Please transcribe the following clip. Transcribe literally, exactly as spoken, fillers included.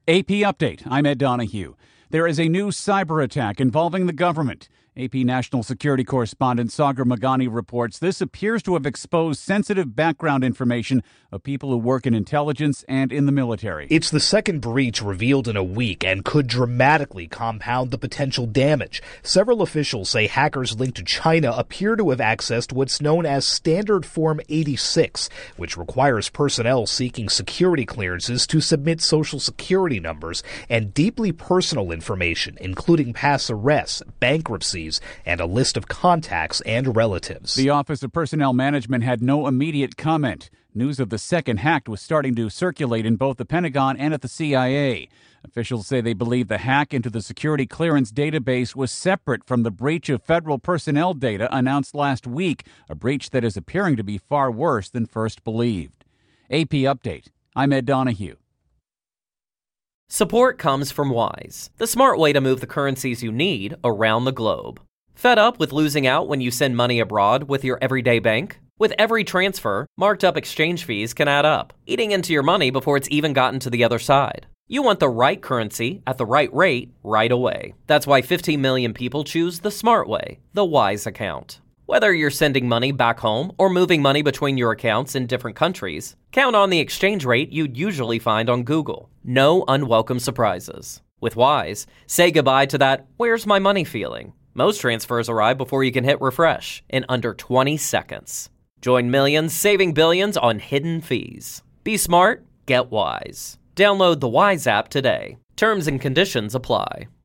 A P Update. I'm Ed Donahue. There is a new cyber attack involving the government. A P national security correspondent Sagar Meghani reports this appears to have exposed sensitive background information of people who work in intelligence and in the military. It's the second breach revealed in a week and could dramatically compound the potential damage. Several officials say hackers linked to China appear to have accessed what's known as Standard Form eighty-six, which requires personnel seeking security clearances to submit social security numbers and deeply personal information, including past arrests, bankruptcies, and a list of contacts and relatives. The Office of Personnel Management had no immediate comment. News of the second hack was starting to circulate in both the Pentagon and at the C I A. Officials say they believe the hack into the security clearance database was separate from the breach of federal personnel data announced last week, a breach that is appearing to be far worse than first believed. A P Update. I'm Ed Donahue. Support comes from Wise, the smart way to move the currencies you need around the globe. Fed up with losing out when you send money abroad with your everyday bank? With every transfer, marked up exchange fees can add up, eating into your money before it's even gotten to the other side. You want the right currency at the right rate right away. That's why fifteen million people choose the smart way, the Wise account. Whether you're sending money back home or moving money between your accounts in different countries, count on the exchange rate you'd usually find on Google. No unwelcome surprises. With Wise, say goodbye to that "where's my money" feeling. Most transfers arrive before you can hit refresh in under twenty seconds. Join millions saving billions on hidden fees. Be smart, get Wise. Download the Wise app today. Terms and conditions apply.